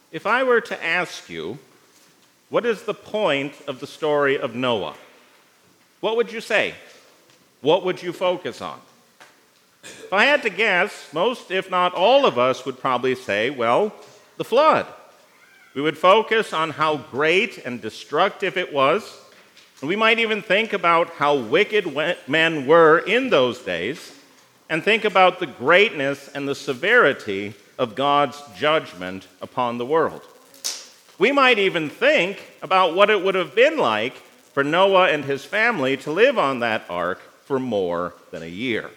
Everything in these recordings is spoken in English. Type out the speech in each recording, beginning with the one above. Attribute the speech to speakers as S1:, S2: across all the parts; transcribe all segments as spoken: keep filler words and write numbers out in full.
S1: If I were to ask you, what is the point of the story of Noah? What would you say? What would you focus on? If I had to guess, most, if not all of us, would probably say, well, the flood. We would focus on how great and destructive it was, and we might even think about how wicked men were in those days, and think about the greatness and the severity of God's judgment upon the world. We might even think about what it would have been like for Noah and his family to live on that ark for more than a year.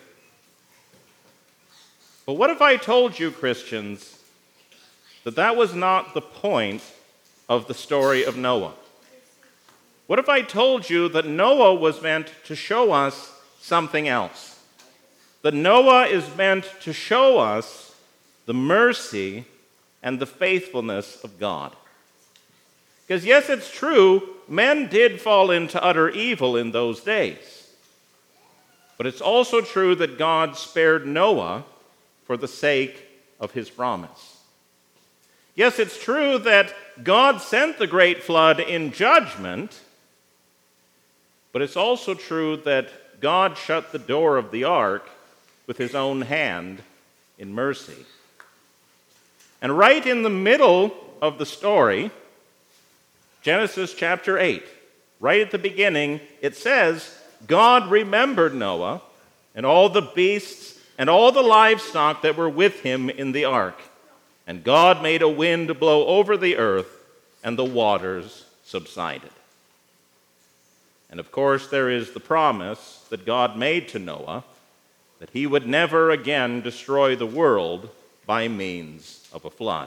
S1: But what if I told you, Christians, that that was not the point of the story of Noah? What if I told you that Noah was meant to show us something else? That Noah is meant to show us the mercy and the faithfulness of God. Because yes, it's true, men did fall into utter evil in those days. But it's also true that God spared Noah for the sake of his promise. Yes, it's true that God sent the great flood in judgment, but it's also true that God shut the door of the ark with his own hand in mercy. And right in the middle of the story, Genesis chapter eight, right at the beginning, it says, God remembered Noah and all the beasts and all the livestock that were with him in the ark. And God made a wind blow over the earth, and the waters subsided. And of course, there is the promise that God made to Noah that he would never again destroy the world by means of a flood.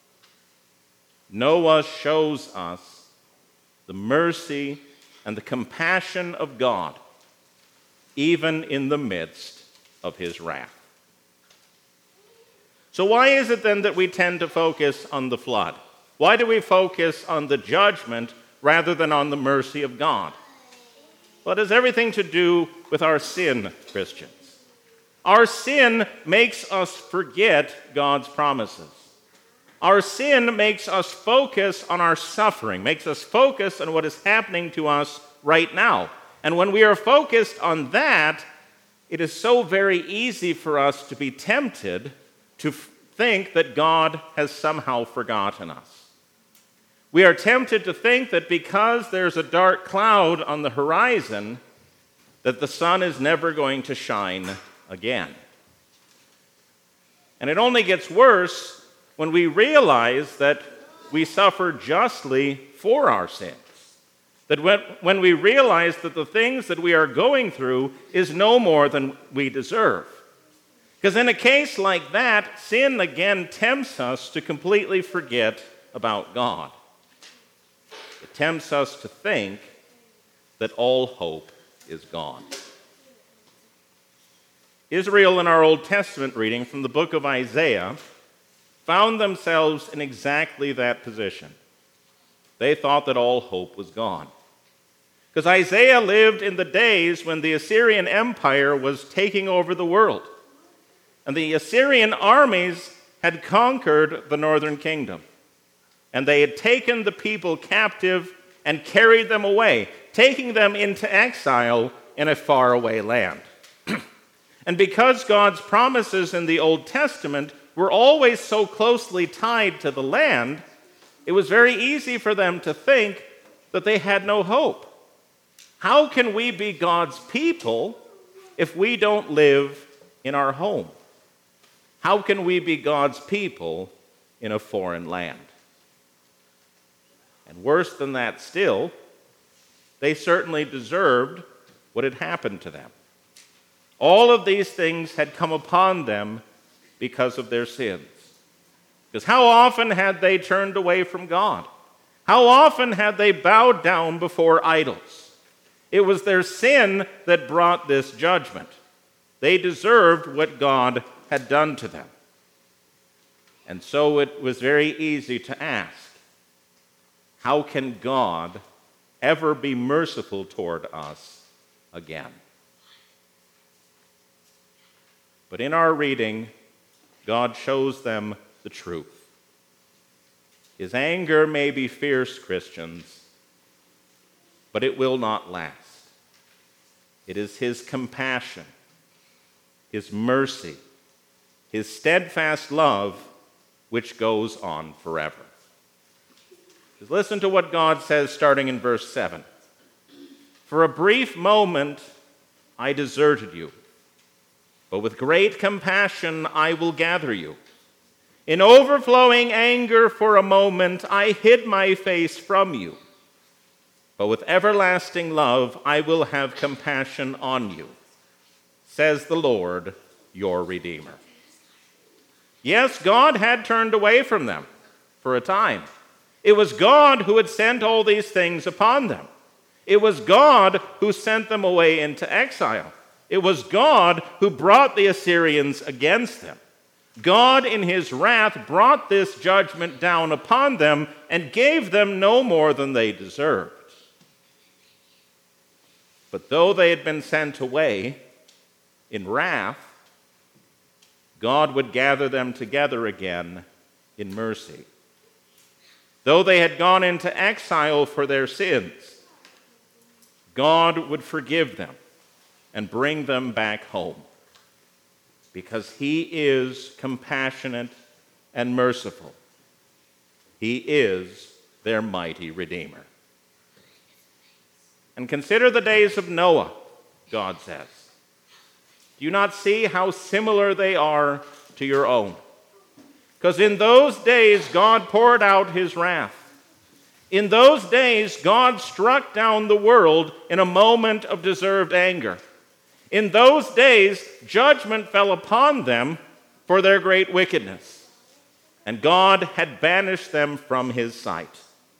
S1: Noah shows us the mercy and the compassion of God, even in the midst of his wrath. So why is it then that we tend to focus on the flood? Why do we focus on the judgment rather than on the mercy of God? Well, it has everything to do with our sin, Christians. Our sin makes us forget God's promises. Our sin makes us focus on our suffering, makes us focus on what is happening to us right now. And when we are focused on that, it is so very easy for us to be tempted to f- think that God has somehow forgotten us. We are tempted to think that because there's a dark cloud on the horizon, that the sun is never going to shine again. And it only gets worse when we realize that we suffer justly for our sins. That when, when we realize that the things that we are going through is no more than we deserve. Because in a case like that, sin again tempts us to completely forget about God. It tempts us to think that all hope is gone. Israel in our Old Testament reading from the book of Isaiah found themselves in exactly that position. They thought that all hope was gone. Because Isaiah lived in the days when the Assyrian Empire was taking over the world. And the Assyrian armies had conquered the northern kingdom. And they had taken the people captive and carried them away, taking them into exile in a faraway land. And because God's promises in the Old Testament were always so closely tied to the land, it was very easy for them to think that they had no hope. How can we be God's people if we don't live in our home? How can we be God's people in a foreign land? And worse than that still, they certainly deserved what had happened to them. All of these things had come upon them because of their sins. Because how often had they turned away from God? How often had they bowed down before idols? It was their sin that brought this judgment. They deserved what God had done to them. And so it was very easy to ask, how can God ever be merciful toward us again? But in our reading, God shows them the truth. His anger may be fierce, Christians, but it will not last. It is his compassion, his mercy, his steadfast love which goes on forever. Just listen to what God says starting in verse seven. For a brief moment I deserted you, but with great compassion I will gather you. In overflowing anger for a moment I hid my face from you, but with everlasting love I will have compassion on you, says the Lord, your Redeemer. Yes, God had turned away from them for a time. It was God who had sent all these things upon them. It was God who sent them away into exile. It was God who brought the Assyrians against them. God in his wrath brought this judgment down upon them and gave them no more than they deserved. But though they had been sent away in wrath, God would gather them together again in mercy. Though they had gone into exile for their sins, God would forgive them and bring them back home, because he is compassionate and merciful. He is their mighty Redeemer. And consider the days of Noah, God says. Do you not see how similar they are to your own? Because in those days, God poured out his wrath. In those days, God struck down the world in a moment of deserved anger. In those days, judgment fell upon them for their great wickedness, and God had banished them from his sight.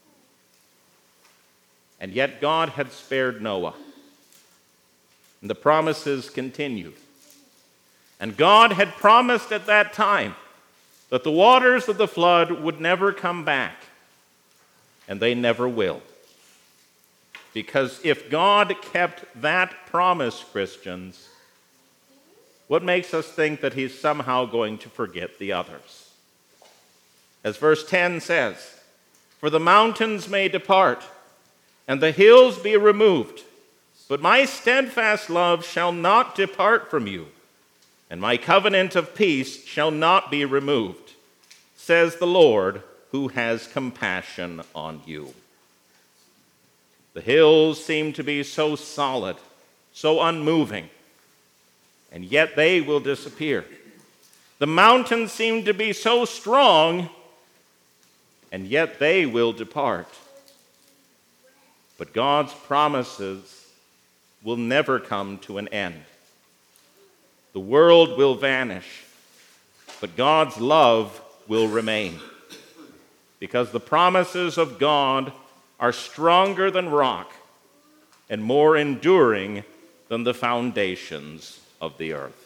S1: And yet God had spared Noah, and the promises continued. And God had promised at that time that the waters of the flood would never come back, and they never will. Because if God kept that promise, Christians, what makes us think that he's somehow going to forget the others? As verse ten says, for the mountains may depart, and the hills be removed, but my steadfast love shall not depart from you, and my covenant of peace shall not be removed, says the Lord, who has compassion on you. The hills seem to be so solid, so unmoving, and yet they will disappear. The mountains seem to be so strong, and yet they will depart. But God's promises will never come to an end. The world will vanish, but God's love will remain, because the promises of God are stronger than rock and more enduring than the foundations of the earth.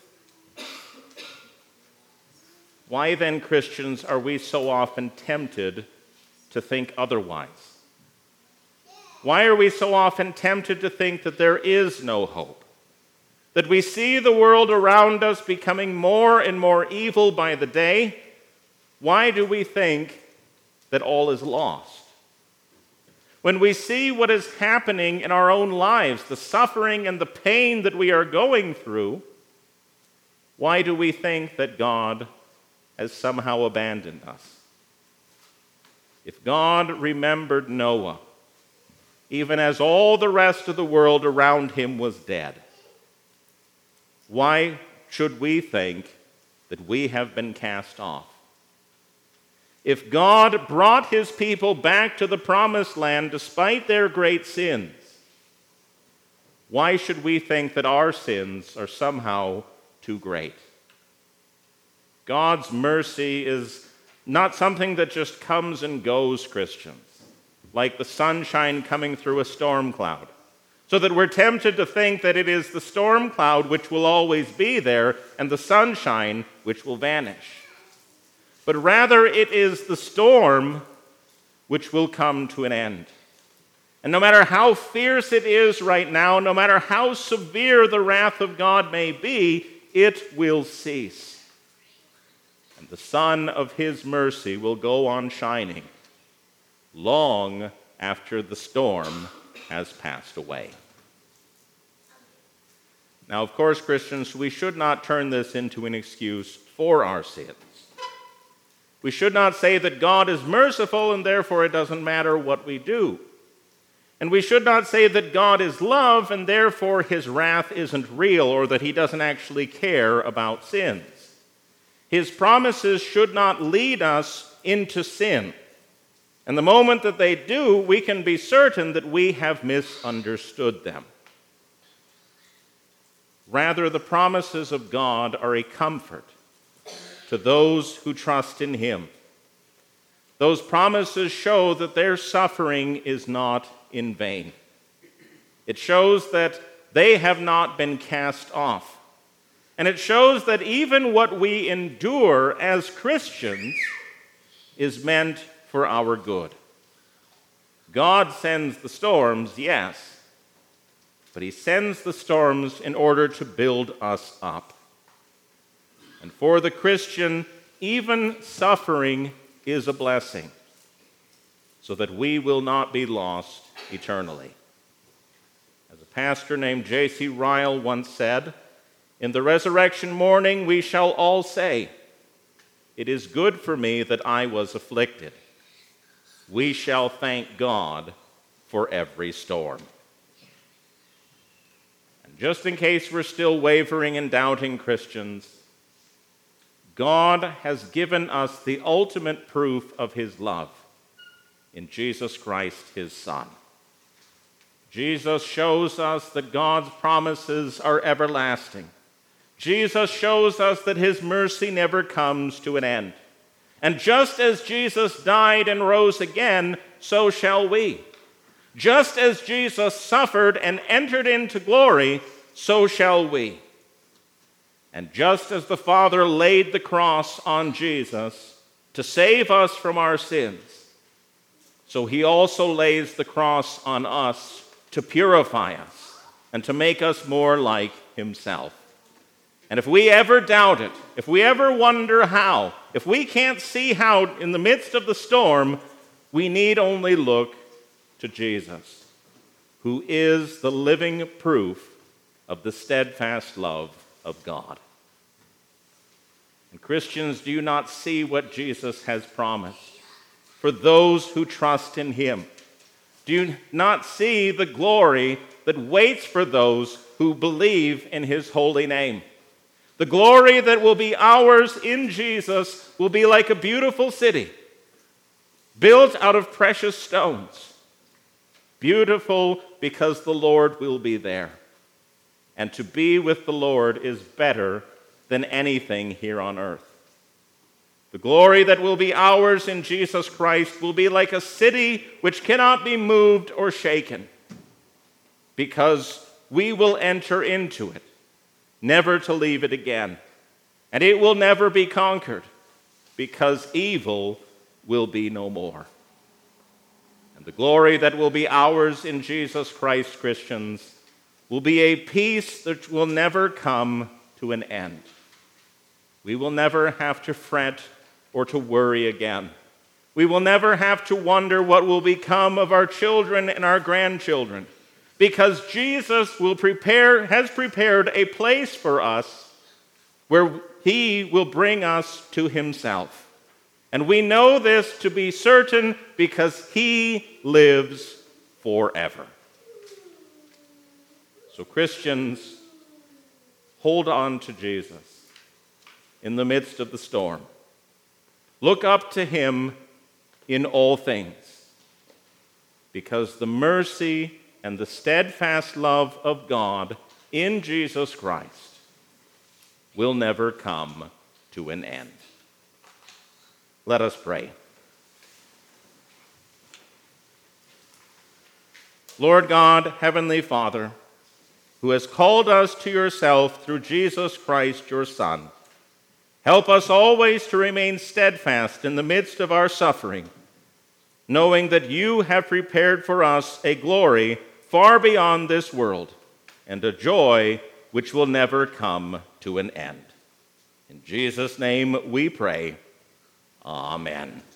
S1: Why then, Christians, are we so often tempted to think otherwise? Why are we so often tempted to think that there is no hope? That we see the world around us becoming more and more evil by the day? Why do we think that all is lost? When we see what is happening in our own lives, the suffering and the pain that we are going through, why do we think that God has somehow abandoned us? If God remembered Noah, even as all the rest of the world around him was dead, why should we think that we have been cast off? If God brought his people back to the promised land despite their great sins, why should we think that our sins are somehow too great? God's mercy is not something that just comes and goes, Christians, like the sunshine coming through a storm cloud, so that we're tempted to think that it is the storm cloud which will always be there and the sunshine which will vanish. But rather it is the storm which will come to an end. And no matter how fierce it is right now, no matter how severe the wrath of God may be, it will cease. And the sun of his mercy will go on shining long after the storm has passed away. Now, of course, Christians, we should not turn this into an excuse for our sins. We should not say that God is merciful and therefore it doesn't matter what we do. And we should not say that God is love and therefore his wrath isn't real or that he doesn't actually care about sins. His promises should not lead us into sin. And the moment that they do, we can be certain that we have misunderstood them. Rather, the promises of God are a comfort to those who trust in him. Those promises show that their suffering is not in vain. It shows that they have not been cast off. And it shows that even what we endure as Christians is meant for our good. God sends the storms, yes, but he sends the storms in order to build us up. And for the Christian, even suffering is a blessing, so that we will not be lost eternally. As a pastor named J C Ryle once said, "In the resurrection morning we shall all say, 'It is good for me that I was afflicted.' We shall thank God for every storm." And just in case we're still wavering and doubting, Christians, God has given us the ultimate proof of his love in Jesus Christ, his Son. Jesus shows us that God's promises are everlasting. Jesus shows us that his mercy never comes to an end. And just as Jesus died and rose again, so shall we. Just as Jesus suffered and entered into glory, so shall we. And just as the Father laid the cross on Jesus to save us from our sins, so he also lays the cross on us to purify us and to make us more like himself. And if we ever doubt it, if we ever wonder how, if we can't see how in the midst of the storm, we need only look to Jesus, who is the living proof of the steadfast love of God. And Christians, do you not see what Jesus has promised for those who trust in him? Do you not see the glory that waits for those who believe in his holy name? The glory that will be ours in Jesus will be like a beautiful city, built out of precious stones. Beautiful because the Lord will be there. And to be with the Lord is better than anything here on earth. The glory that will be ours in Jesus Christ will be like a city which cannot be moved or shaken, because we will enter into it, never to leave it again. And it will never be conquered, because evil will be no more. And the glory that will be ours in Jesus Christ, Christians, will be a peace that will never come to an end. We will never have to fret or to worry again. We will never have to wonder what will become of our children and our grandchildren, because Jesus will prepare, has prepared a place for us where he will bring us to himself. And we know this to be certain because he lives forever. So Christians, hold on to Jesus in the midst of the storm. Look up to him in all things, because the mercy and the steadfast love of God in Jesus Christ will never come to an end. Let us pray. Lord God, Heavenly Father, who has called us to yourself through Jesus Christ, your Son, help us always to remain steadfast in the midst of our suffering, knowing that you have prepared for us a glory far beyond this world and a joy which will never come to an end. In Jesus' name we pray. Amen.